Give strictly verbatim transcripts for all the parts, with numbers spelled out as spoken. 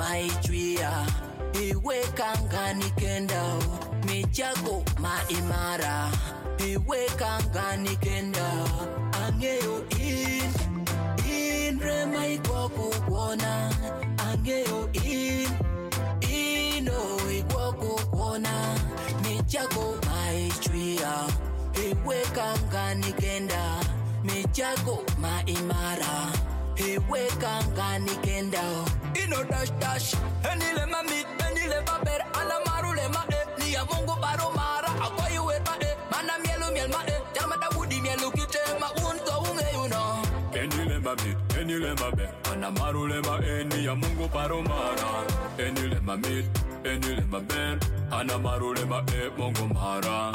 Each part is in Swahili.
maitria iwe kanga nikendao michako maimara iwe kanga nikendao angeo in in rema iko kuona angeo in ino iko kuona michako maitria iwe kanga nikenda michako maimara iwe kanga nikendao ino dash dash enile mami enile baber ana marule ma e ni ya Mungu baro mara akwa iwe ma e mana mielu miel ma e jama da wudi mielu kite ma unto unge uno enile mami enile baber ana marule ma e ni ya Mungu baro mara enile mami enile baber ana marule ma e Mungu mara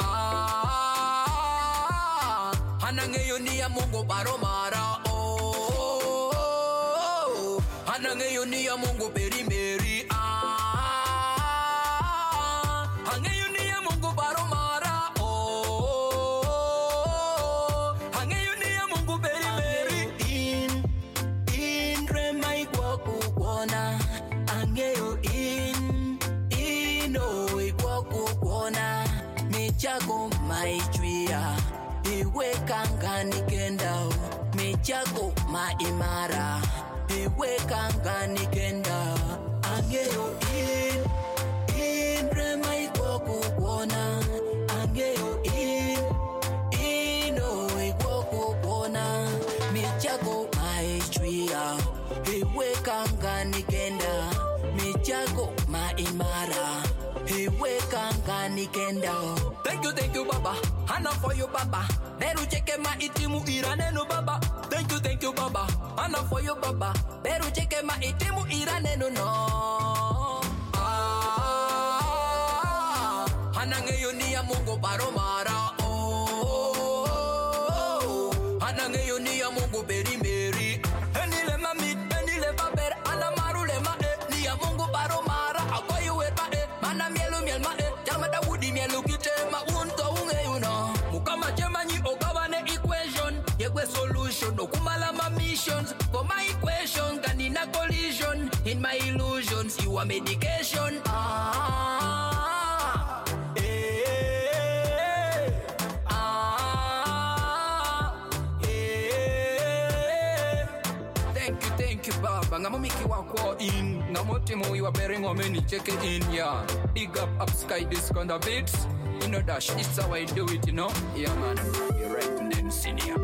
ah ana ngeyo ni ya Mungu baro mara Hanangeyo ni ya Mungu perimeri ah Hangeyo ni ya Mungu baromara oh Hangeyo ni ya Mungu perimeri in in rema iko kuona Hangeyo in ino iko kuona michako maitria iwe kanga nikendao michako maimara iwe kanga nikenda angeo in in rema iko kuona angeo in ino iko kuona michako maitria iwe kanga nikenda michako maimara iwe kanga nikenda thank you thank you baba hana for you baba beru cheke ma itimu irane no baba thank you thank you baba hana for you baba beru cheke ma itimu irane no no ah hana ngeyo ni ya Mungu baro mara oh hana ngeyo ni ya Mungu beri meri enile mami enile baber ana marule ma e ni ya Mungu baro mara akwa iwe ba e mana mielu miel ma e jama da wudi mielu kite ma unto unge uno mukama chemanyi ogabane equation yegwe solution okumala ma missions for my equation kanina collision in my illusions you are medication ah eh ah eh thank you thank you baba ngamomiki wako in ngamotimo you are bearing on many check it in yeah big up up sky disc on the beats you know dash it's how I do it you know yeah man you're right and then senior